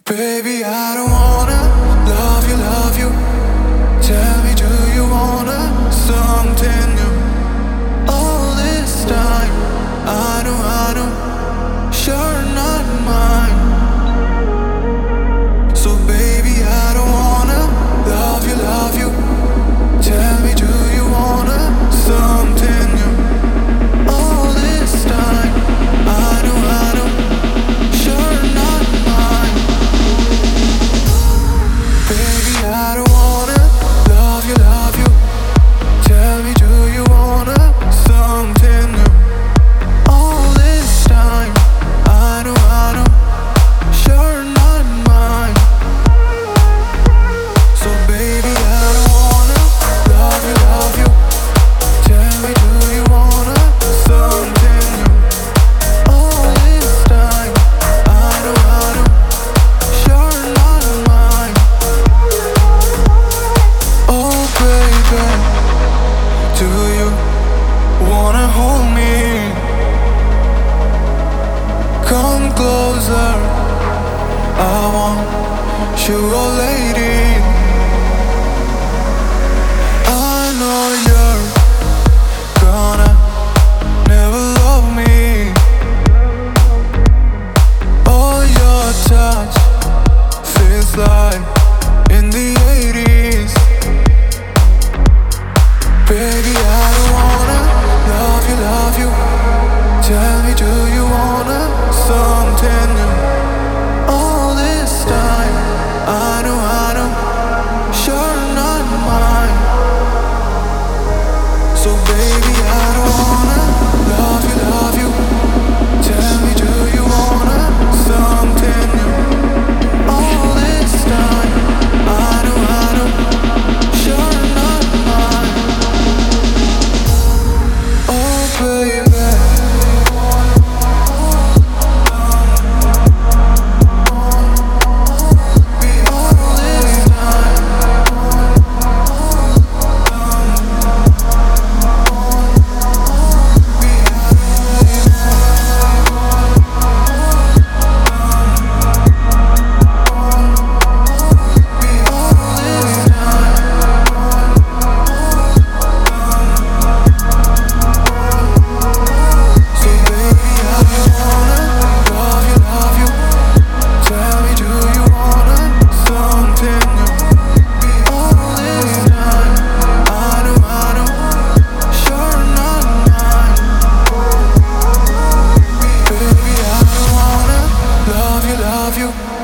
Baby, I don't wanna love you. Tell me, do you wanna something new? All this time, I know, sure not mine. So baby, I don't wanna love you. Tell me, do you wanna something new? All this time, I know, sure not mine. Baby, I don't wanna love you. Tell me, do you wanna something new? All this time, I know, sure not mine. So baby, I don't wanna love you. Tell me, do you wanna something new? All this time, I know, sure not mine. Oh baby, do you wanna hold me? Come closer, I want you, oh lady. I know you're gonna never love me. Oh, your touch feels like in the 80s. Baby, I don't wanna love you. Tell me, do you wanna something new? All this time, I know, sure not mine. So baby, I don't wanna love you. Tell me, do you wanna something new? All this time, I know, sure not mine. Oh baby. Love you.